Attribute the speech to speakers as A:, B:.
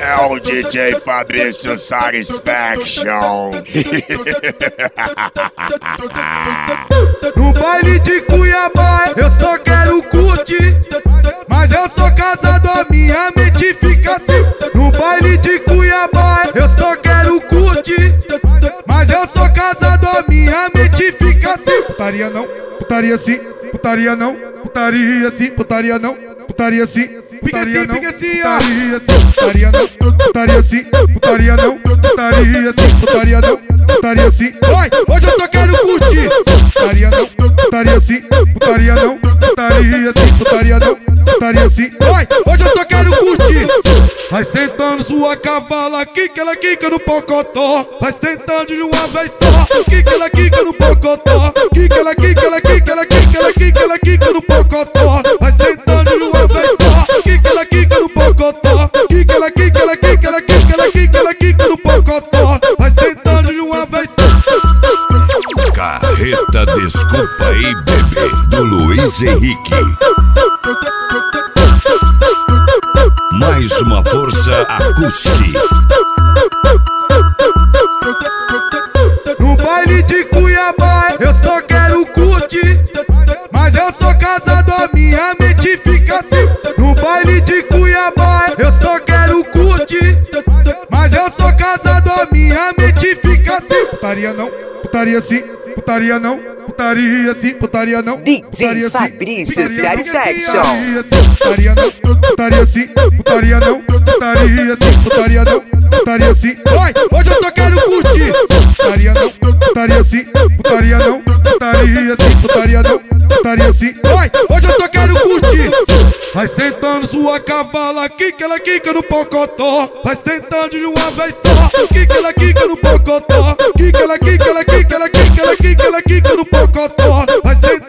A: É o DJ Fabrício Satisfaction.
B: No baile de Cuiabá eu só quero curtir, mas eu sou casado, a minha mente fica assim. No baile de Cuiabá eu só quero curtir, mas eu sou casado, a minha mente fica assim. Putaria não, putaria sim, putaria não, putaria sim, putaria não, putaria sim, putaria não, putaria sim, putaria não, putaria sim, putaria não, putaria sim, putaria não, putaria sim. Vai, hoje eu só quero curtir. Putaria não, putaria sim, putaria não, putaria sim, putaria não, putaria sim. Vai, hoje eu só quero curtir. Vai sentando sua cavala, quica ela quica no pocotó. Vai sentando de uma vez só, quica ela quica no pocotó. Quica ela quica ela quica ela quica ela quica ela quica no pocotó. Vai sentando de uma vez só, quica ela quica no pocotó. Quica ela quica ela quica ela quica ela quica ela quica no pocotó. Vai sentando de uma vez só.
C: Carreta Desculpa aí, bebê, do Luiz Henrique. Mais uma força acústica.
B: No baile de Cuiabá eu só quero curtir, mas eu sou casado, a minha mente fica assim. No baile de Cuiabá eu só quero curtir, mas eu sou casado, a minha mente fica assim. Putaria não, putaria sim, putaria não, putaria sim, putaria não,
D: DJ Fabrício Satisfaction.
B: Putaria não, putaria sim, putaria não, putaria sim, putaria não, putaria sim. Vai, hoje eu só quero curtir. Putaria não, putaria sim, putaria não, putaria sim, putaria não, putaria sim. Vai, hoje eu só quero curtir. Vai sentando sua cavala, quica ela quica no pocotó. Vai sentando de uma vez só, quica ela quica no pocotó. Quica ela quica ela quica ela quica ela quica ela quica no pocotó. Vai sentando